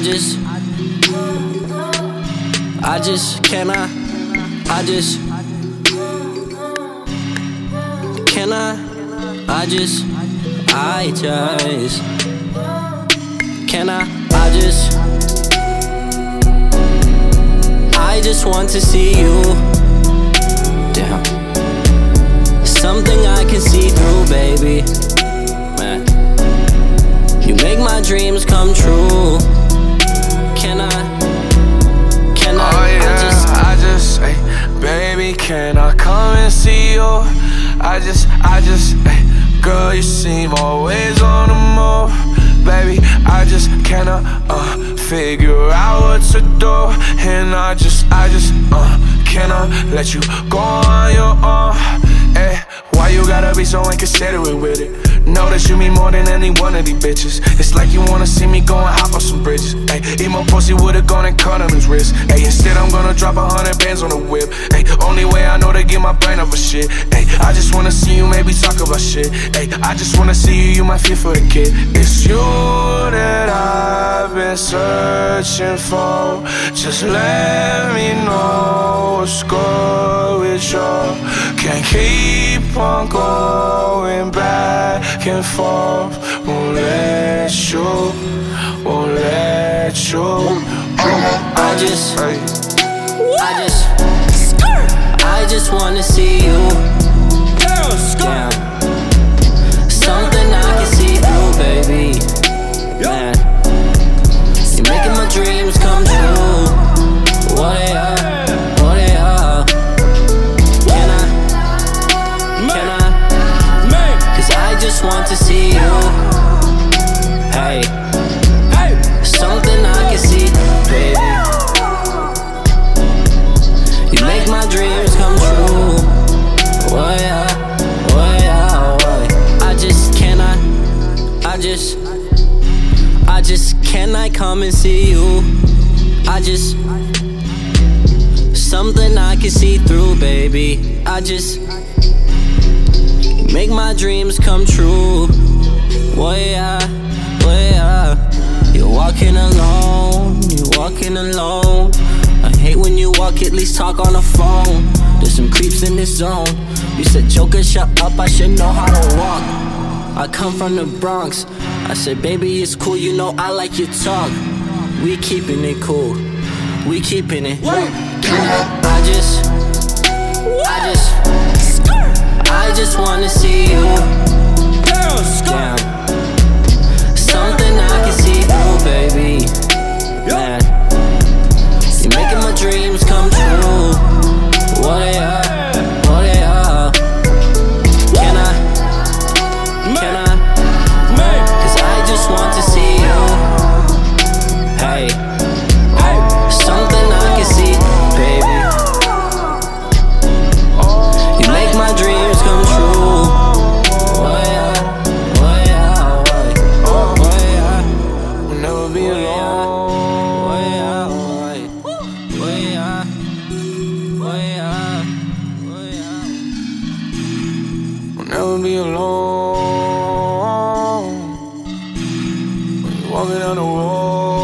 can I just want to see you. Damn. Something I can see through, baby. Man, you make my dreams come true. Can I? Oh yeah, I just, hey, baby, can I come and see you? I just, hey, girl, you seem always on the move. Baby, I just cannot figure out what to do. And I just cannot let you go on your own. Hey, why you gotta be so inconsiderate with it? Know that you mean more than any one of these bitches. It's like you wanna see me go and hop on some bridges. Ay, eat my pussy with a gun and cut on his wrist. Ay, instead I'm gonna drop 100 bands on the whip. Ay, only way I know to get my brain over shit. Ay, I just wanna see you maybe talk about shit. Ay, I just wanna see you might feel for the kid. It's you that I've been searching for. Just let me know what's good with you. Can't keep on going back and forth. Won't let you. I just wanna see you. Damn. Something I can see through, baby. Man, you're making my dreams come true. What they are. Cause I just want to see you. Hey, something I can see, baby. You make my dreams come true. Oh yeah. Can I come and see you? Something I can see through, baby. Make my dreams come true. Oh yeah. You're walking alone. I hate when you walk, at least talk on the phone. There's some creeps in this zone. You said, Joker, shut up, I should know how to walk. I come from the Bronx. I said, baby, it's cool, you know I like your talk. We keeping it cool. We keeping it. I just wanna see you. Damn. Something I can see through, baby. Man, you're making my dreams come true. What they are. Cause I just want to see you. Hey, something I can see, baby. You make my dreams come true. We'll never be alone. We'll never be alone. When you're walking down the road.